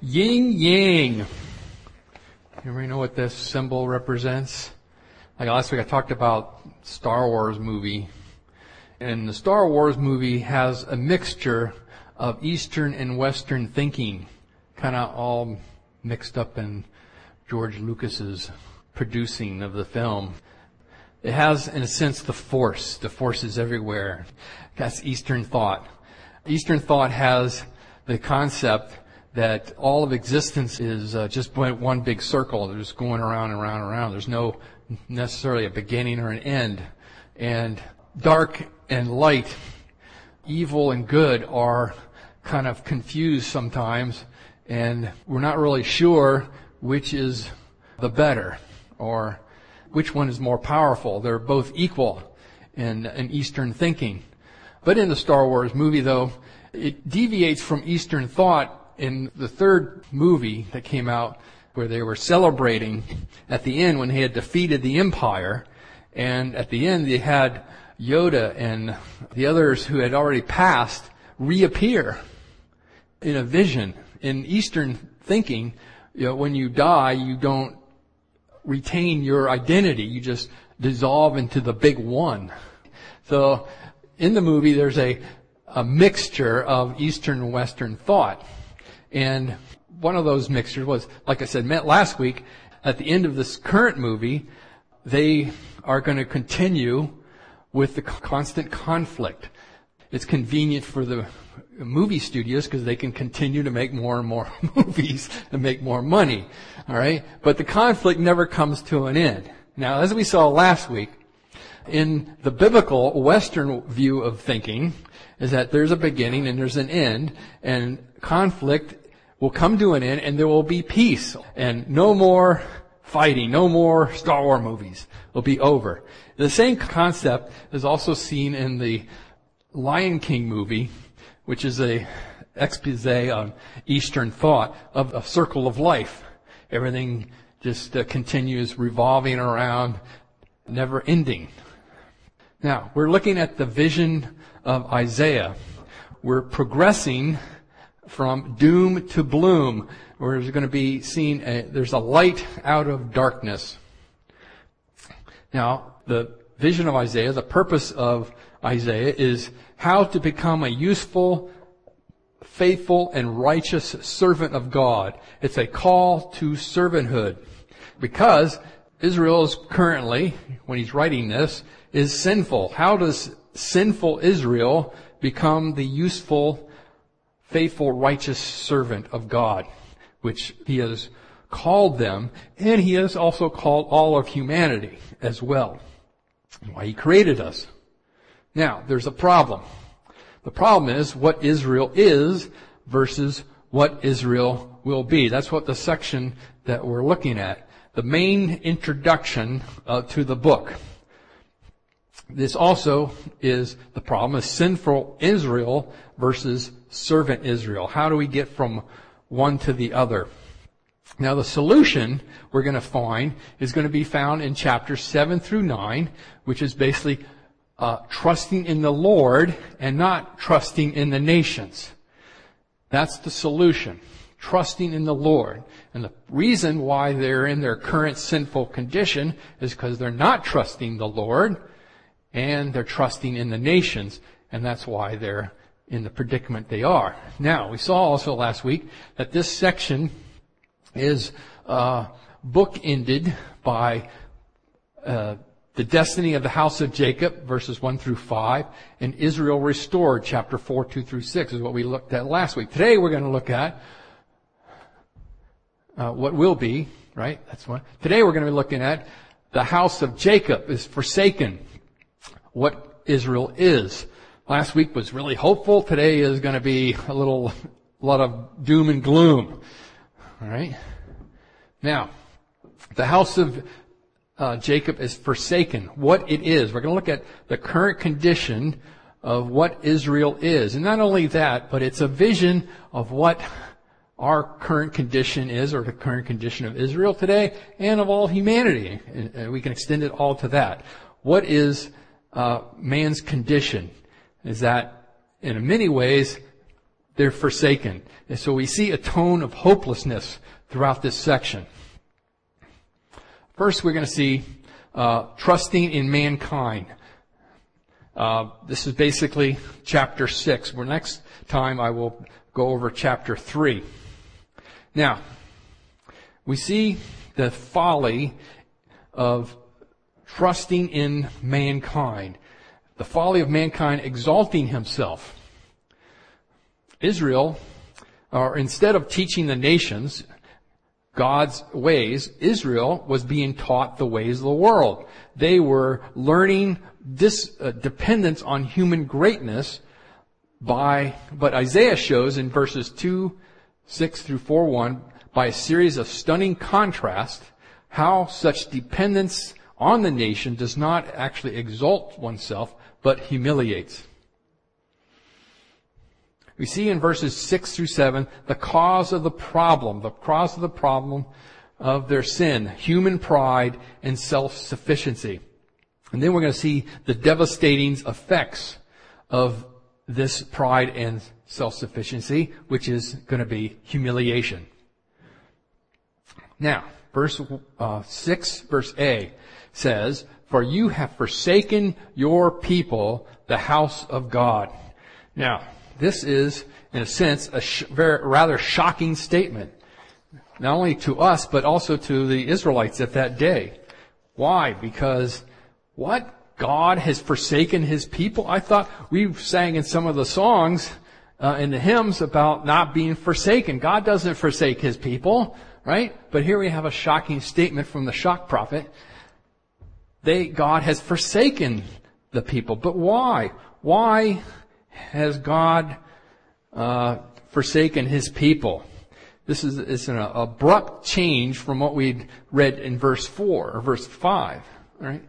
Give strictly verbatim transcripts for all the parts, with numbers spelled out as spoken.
Yin Yang. Everybody know what this symbol represents? Like last week I talked about Star Wars movie. And the Star Wars movie has a mixture of Eastern and Western thinking, kind of all mixed up in George Lucas's producing of the film. It has, in a sense, the Force. The Force is everywhere. That's Eastern thought. Eastern thought has the concept that all of existence is uh, just one big circle. They're just going around and around and around. There's no necessarily a beginning or an end. And dark and light, evil and good are kind of confused sometimes, and we're not really sure which is the better or which one is more powerful. They're both equal in, in Eastern thinking. But in the Star Wars movie, though, it deviates from Eastern thought in the third movie that came out, where they were celebrating at the end when they had defeated the Empire. And at the end, they had Yoda and the others who had already passed reappear in a vision. In Eastern thinking, you know, when you die, you don't retain your identity. You just dissolve into the big one. So in the movie, there's a, a mixture of Eastern and Western thought. And one of those mixtures was, like I said, met last week, at the end of this current movie, they are going to continue with the constant conflict. It's convenient for the movie studios because they can continue to make more and more movies and make more money. All right? But the conflict never comes to an end. Now, as we saw last week, in the biblical Western view of thinking is that there's a beginning and there's an end, and conflict will come to an end and there will be peace and no more fighting, no more Star Wars movies. Will be over. The same concept is also seen in the Lion King movie, which is a expose on Eastern thought of a circle of life. Everything just uh, continues revolving around, never ending. Now, we're looking at the vision of Isaiah. We're progressing from doom to bloom. We're going to be seeing a, there's a light out of darkness. Now, the vision of Isaiah, the purpose of Isaiah is how to become a useful, faithful, and righteous servant of God. It's a call to servanthood. Because Israel is currently, when he's writing this, is sinful. How does sinful Israel become the useful, faithful, righteous servant of God, which he has called them, and he has also called all of humanity as well. Why he created us. Now, there's a problem. The problem is what Israel is versus what Israel will be. That's what the section that we're looking at. The main introduction uh, to the book. This also is the problem of sinful Israel versus servant Israel. How do we get from one to the other? Now, the solution we're going to find is going to be found in chapters seven through nine, which is basically uh, trusting in the Lord and not trusting in the nations. That's the solution. Trusting in the Lord. And the reason why they're in their current sinful condition is because they're not trusting the Lord and they're trusting in the nations, and that's why they're in the predicament they are. Now, we saw also last week that this section is uh, bookended by uh, the destiny of the house of Jacob, verses one through five, and Israel restored, chapter four, two through six, is what we looked at last week. Today we're going to look at uh, what will be, right? That's one. Today we're going to be looking at the house of Jacob is forsaken, what Israel is. Last week was really hopeful. Today is going to be a little, a lot of doom and gloom. All right. Now, the house of uh, Jacob is forsaken. What it is. We're going to look at the current condition of what Israel is. And not only that, but it's a vision of what our current condition is, or the current condition of Israel today, and of all humanity. And we can extend it all to that. What is uh, man's condition? Is that in many ways they're forsaken. And so we see a tone of hopelessness throughout this section. First, we're going to see uh, trusting in mankind. Uh, this is basically chapter six. Where next time I will go over chapter three. Now, we see the folly of trusting in mankind. The folly of mankind exalting himself. Israel, or instead of teaching the nations God's ways, Israel was being taught the ways of the world. They were learning this uh, dependence on human greatness by, but Isaiah shows in verses two, six through four, one, by a series of stunning contrasts, how such dependence on the nation does not actually exalt oneself, but humiliates. We see in verses six through seven the cause of the problem, the cause of the problem of their sin, human pride and self-sufficiency. And then we're going to see the devastating effects of this pride and self-sufficiency, which is going to be humiliation. Now, verse uh, six, verse A says, "For you have forsaken your people, the house of God." Now, this is, in a sense, a sh- very, rather shocking statement. Not only to us, but also to the Israelites at that day. Why? Because, what? God has forsaken His people? I thought we sang in some of the songs, uh, in the hymns about not being forsaken. God doesn't forsake His people, right? But here we have a shocking statement from the shock prophet. They, God has forsaken the people. But why? Why has God uh, forsaken His people? This is it's an abrupt change from what we'd read in verse four or verse five, right?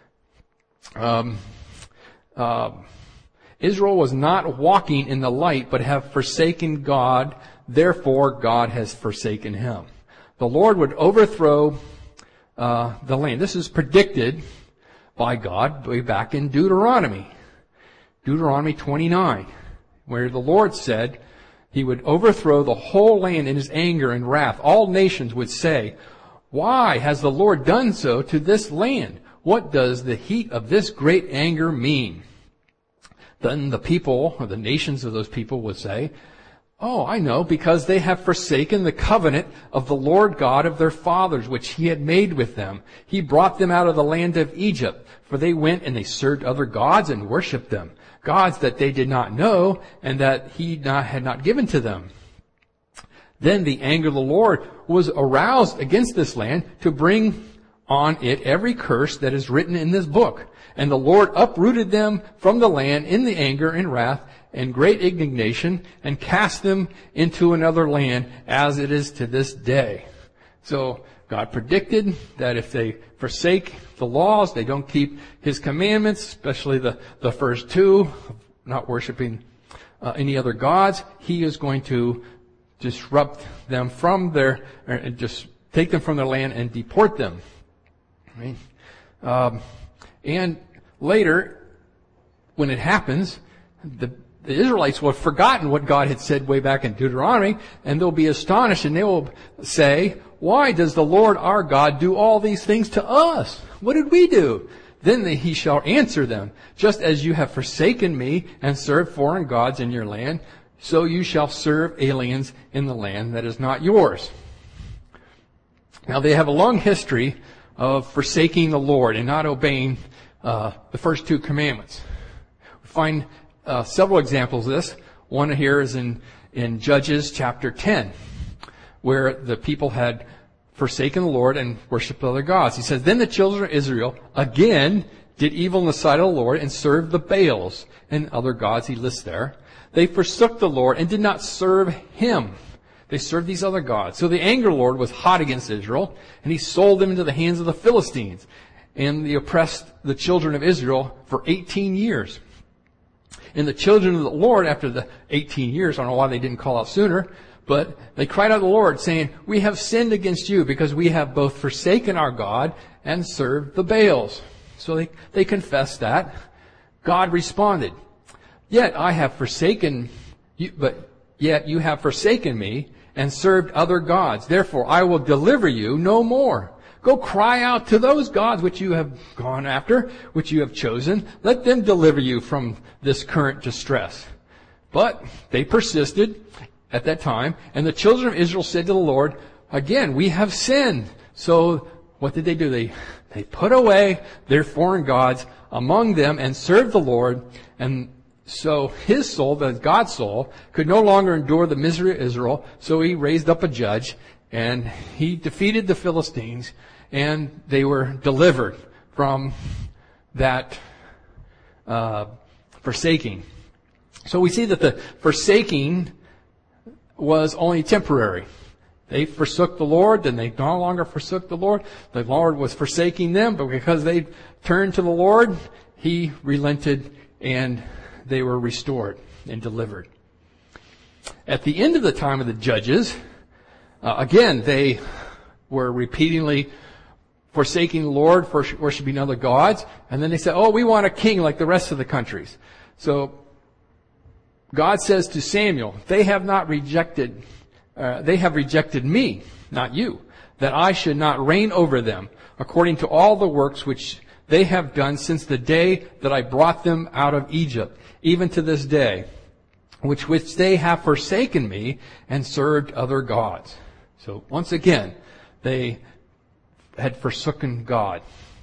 Um, uh, Israel was not walking in the light, but have forsaken God. Therefore, God has forsaken him. The Lord would overthrow uh, the land. This is predicted by God way back in Deuteronomy. Deuteronomy twenty-nine, where the Lord said He would overthrow the whole land in His anger and wrath. All nations would say, "Why has the Lord done so to this land? What does the heat of this great anger mean?" Then the people, or the nations of those people would say, "Oh, I know, because they have forsaken the covenant of the Lord God of their fathers, which He had made with them. He brought them out of the land of Egypt, for they went and they served other gods and worshipped them, gods that they did not know and that He not, had not given to them. Then the anger of the Lord was aroused against this land to bring on it every curse that is written in this book. And the Lord uprooted them from the land in the anger and wrath and great indignation and cast them into another land, as it is to this day." So God predicted that if they forsake the laws, they don't keep His commandments, especially the, the first two, not worshiping uh, any other gods, He is going to disrupt them from their, or just take them from their land and deport them. Right? Um, and later, when it happens, the The Israelites will have forgotten what God had said way back in Deuteronomy, and they'll be astonished, and they will say, "Why does the Lord our God do all these things to us? What did we do?" Then the, He shall answer them, "Just as you have forsaken me and served foreign gods in your land, so you shall serve aliens in the land that is not yours." Now they have a long history of forsaking the Lord and not obeying uh, the first two commandments. We find Uh, several examples of this. One here is in, in Judges chapter ten, where the people had forsaken the Lord and worshipped other gods. He says, "Then the children of Israel again did evil in the sight of the Lord and served the Baals," and other gods he lists there. "They forsook the Lord and did not serve Him." They served these other gods. So the anger of the Lord was hot against Israel, and He sold them into the hands of the Philistines. And He oppressed the children of Israel for eighteen years. And the children of the Lord, after the eighteen years, I don't know why they didn't call out sooner, but they cried out to the Lord, saying, "We have sinned against you, because we have both forsaken our God and served the Baals." So they, they confessed that. God responded, "Yet I have forsaken you, but Yet you have forsaken me and served other gods. Therefore I will deliver you no more. Go cry out to those gods which you have gone after, which you have chosen. Let them deliver you from this current distress. But they persisted at that time, and the children of Israel said to the Lord, again, we have sinned. So what did they do? They, they put away their foreign gods among them and served the Lord. And so his soul, the God's soul, could no longer endure the misery of Israel. So he raised up a judge, and he defeated the Philistines, and they were delivered from that uh, forsaking. So we see that the forsaking was only temporary. They forsook the Lord, then they no longer forsook the Lord. The Lord was forsaking them, but because they turned to the Lord, He relented and they were restored and delivered. At the end of the time of the judges, uh, again, they were repeatedly forsaking the Lord, for worshiping other gods, and then they said, oh, we want a king like the rest of the countries. So God says to Samuel, they have not rejected, uh, they have rejected me, not you, that I should not reign over them, according to all the works which they have done since the day that I brought them out of Egypt, even to this day, which which they have forsaken me and served other gods. So once again, they had forsaken God.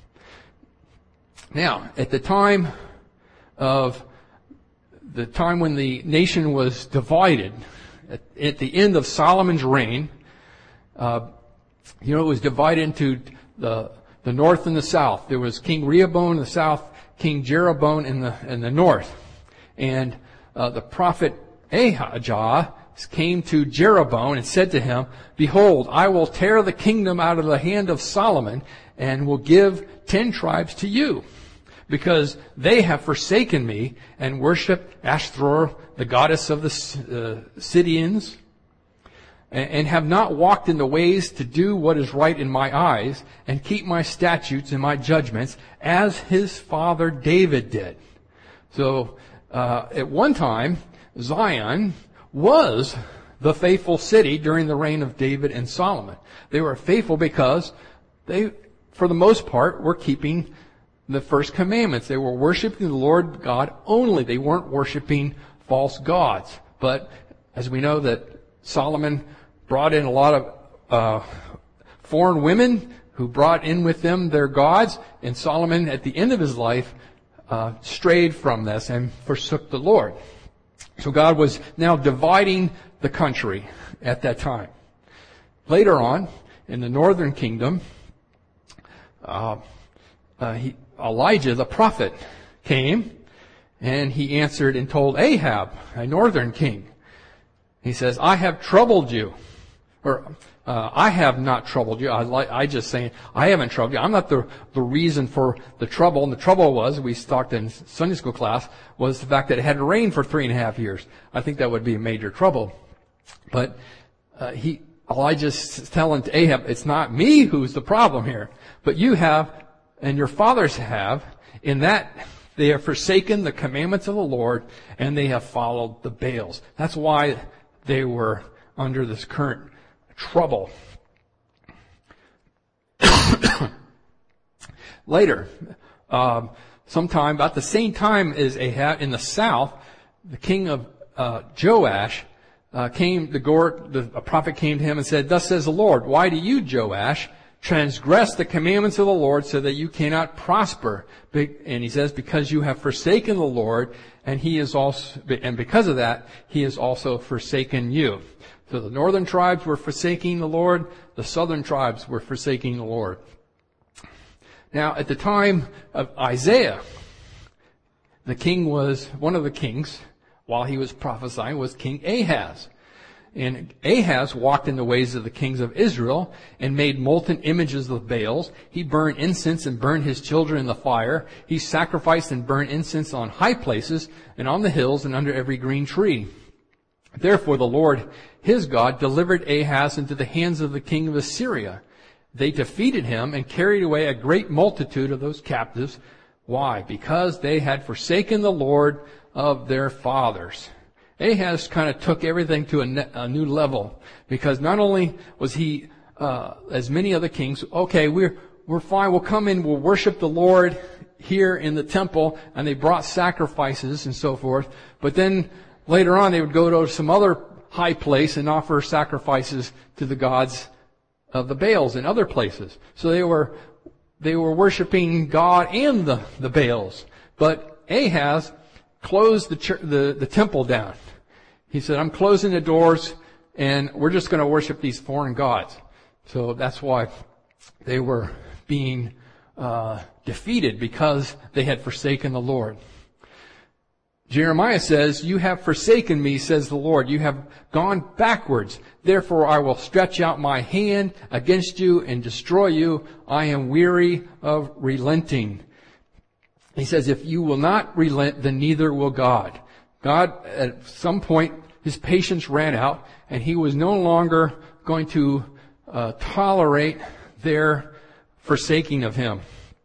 Now, at the time of the time when the nation was divided, at, at the end of Solomon's reign, uh, you know, it was divided into the the north and the south. There was King Rehoboam in the south, King Jeroboam in the in the north, and uh, the prophet Ahijah came to Jeroboam and said to him, behold, I will tear the kingdom out of the hand of Solomon and will give ten tribes to you, because they have forsaken me and worshipped Ashtoreth, the goddess of the uh, Sidonians, and, and have not walked in the ways to do what is right in my eyes and keep my statutes and my judgments as his father David did. So uh, at one time, Zion was the faithful city during the reign of David and Solomon. They were faithful because they, for the most part, were keeping the first commandments. They were worshiping the Lord God only. They weren't worshiping false gods. But as we know that Solomon brought in a lot of uh, foreign women who brought in with them their gods, and Solomon, at the end of his life, uh, strayed from this and forsook the Lord. So God was now dividing the country at that time. Later on, in the northern kingdom, uh, uh, he, Elijah the prophet came, and he answered and told Ahab, a northern king. He says, I have troubled you. Or, uh, I have not troubled you. I, like, I just saying, I haven't troubled you. I'm not the, the reason for the trouble. And the trouble was, we talked in Sunday school class, was the fact that it hadn't rained for three and a half years. I think that would be a major trouble. But, uh, he, Elijah's telling to Ahab, it's not me who's the problem here, but you have, and your fathers have, in that they have forsaken the commandments of the Lord, and they have followed the Baals. That's why they were under this current trouble. Later, um, sometime about the same time as Ahab in the south, the king of uh, Joash uh, came. The, Gor, the a prophet came to him and said, "Thus says the Lord: Why do you, Joash, transgress the commandments of the Lord, so that you cannot prosper?" And he says, "Because you have forsaken the Lord, and He is also, and because of that, He has also forsaken you." So the northern tribes were forsaking the Lord, the southern tribes were forsaking the Lord. Now, at the time of Isaiah, the king was, one of the kings, while he was prophesying, was King Ahaz. And Ahaz walked in the ways of the kings of Israel and made molten images of Baals. He burned incense and burned his children in the fire. He sacrificed and burned incense on high places and on the hills and under every green tree. Therefore the Lord, his God, delivered Ahaz into the hands of the king of Assyria. They defeated him and carried away a great multitude of those captives. Why? Because they had forsaken the Lord of their fathers Ahaz kind of took everything to a, ne- a new level, because not only was he, uh, as many other kings, okay, we're, we're fine, we'll come in, we'll worship the Lord here in the temple, and they brought sacrifices and so forth, but then later on they would go to some other high place and offer sacrifices to the gods of the Baals in other places. So they were, they were worshiping God and the, the Baals. But Ahaz closed the, church, the, the temple down. He said, I'm closing the doors and we're just going to worship these foreign gods. So that's why they were being uh, defeated, because they had forsaken the Lord. Jeremiah says, you have forsaken me, says the Lord. You have gone backwards. Therefore I will stretch out my hand against you and destroy you. I am weary of relenting. He says, if you will not relent, then neither will God. God, at some point, his patience ran out, and he was no longer going to uh, tolerate their forsaking of him.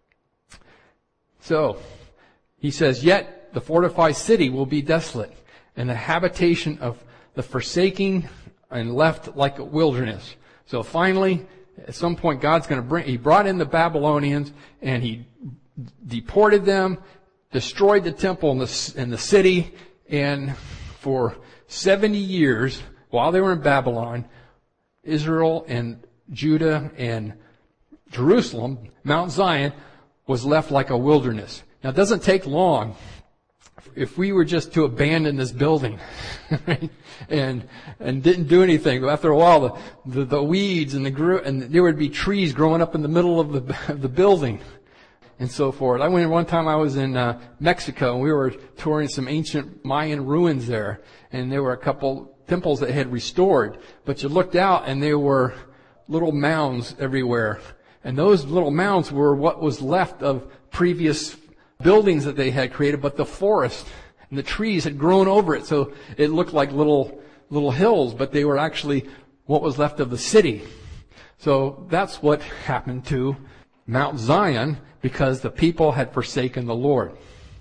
So, he says, yet the fortified city will be desolate, and the habitation of the forsaking and left like a wilderness. So finally, at some point, God's going to bring, he brought in the Babylonians, and he deported them, destroyed the temple and the, and the city, and for seventy years, while they were in Babylon, Israel and Judah and Jerusalem, Mount Zion, was left like a wilderness. Now, it doesn't take long if we were just to abandon this building right? and and didn't do anything. After a while, the the, the weeds and the grew, and there would be trees growing up in the middle of the of the building, and so forth. I went one time. I was in uh, Mexico, and we were touring some ancient Mayan ruins there, and there were a couple temples that had restored. But you looked out, and there were little mounds everywhere, and those little mounds were what was left of previous buildings that they had created. But the forest and the trees had grown over it, so it looked like little little hills, but they were actually what was left of the city. So that's what happened to Mount Zion, because the people had forsaken the Lord.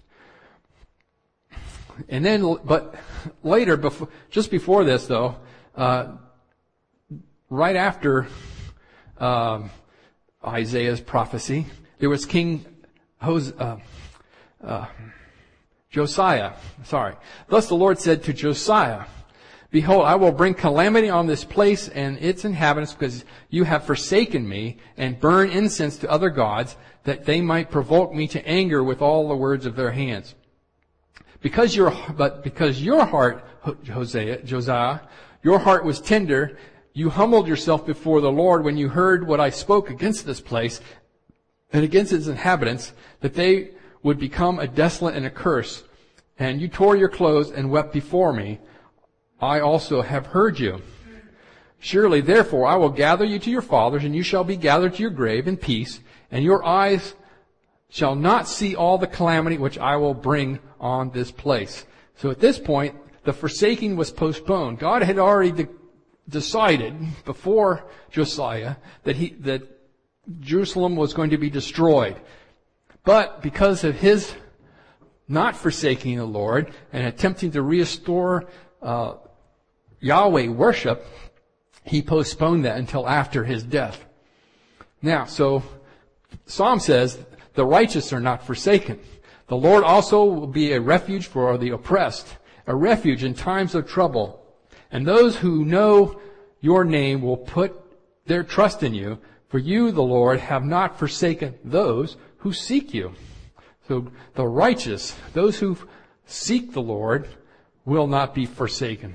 And then, but later, before, just before this though, uh, right after um, Isaiah's prophecy, there was King Hos- uh, uh, Josiah. Sorry. Thus the Lord said to Josiah, behold, I will bring calamity on this place and its inhabitants, because you have forsaken me and burn incense to other gods, that they might provoke me to anger with all the words of their hands. Because your, but because your heart, Hosea, Josiah, your heart was tender, you humbled yourself before the Lord when you heard what I spoke against this place and against its inhabitants, that they would become a desolate and a curse. And you tore your clothes and wept before me. I also have heard you. Surely, therefore, I will gather you to your fathers, and you shall be gathered to your grave in peace, and your eyes shall not see all the calamity which I will bring on this place. So at this point, the forsaking was postponed. God had already de- decided before Josiah that he, that Jerusalem was going to be destroyed. But because of his not forsaking the Lord and attempting to restore uh, Yahweh worship, he postponed that until after his death. Now, so Psalm says, the righteous are not forsaken. The Lord also will be a refuge for the oppressed, a refuge in times of trouble. And those who know your name will put their trust in you, for you, the Lord, have not forsaken those who seek you. So the righteous, those who seek the Lord, will not be forsaken.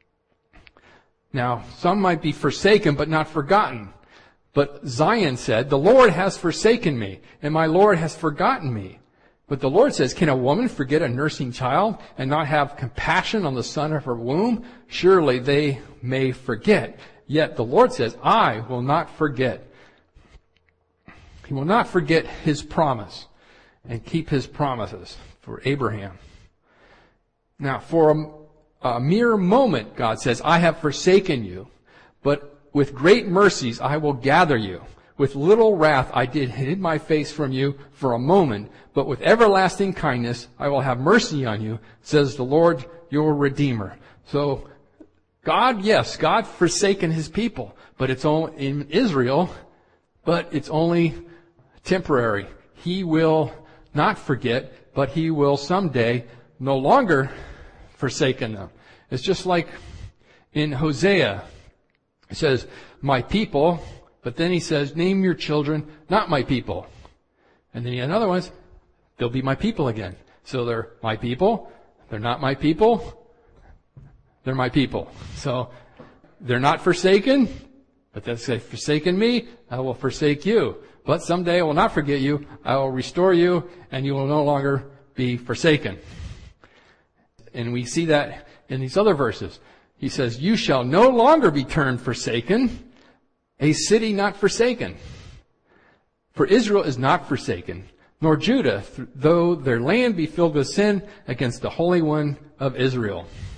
Now, some might be forsaken but not forgotten. But Zion said, the Lord has forsaken me, and my Lord has forgotten me. But the Lord says, can a woman forget a nursing child and not have compassion on the son of her womb? Surely they may forget. Yet the Lord says, I will not forget. He will not forget his promise and keep his promises for Abraham. Now, for a, a mere moment, God says, I have forsaken you, but with great mercies I will gather you. With little wrath I did hid my face from you for a moment, but with everlasting kindness I will have mercy on you, says the Lord your Redeemer. So, God, yes, God forsaken His people, but it's only in Israel, but it's only temporary. He will not forget, but He will someday no longer forsaken them. It's just like in Hosea. It says, my people, but then He says, name your children not my people. And then another one's, they'll be my people again. So they're my people, they're not my people, they're my people. So they're not forsaken, but they'll say, forsaken me, I will forsake you. But someday I will not forget you, I will restore you, and you will no longer be forsaken. And we see that in these other verses. He says, you shall no longer be termed forsaken, a city not forsaken. For Israel is not forsaken, nor Judah, though their land be filled with sin against the Holy One of Israel.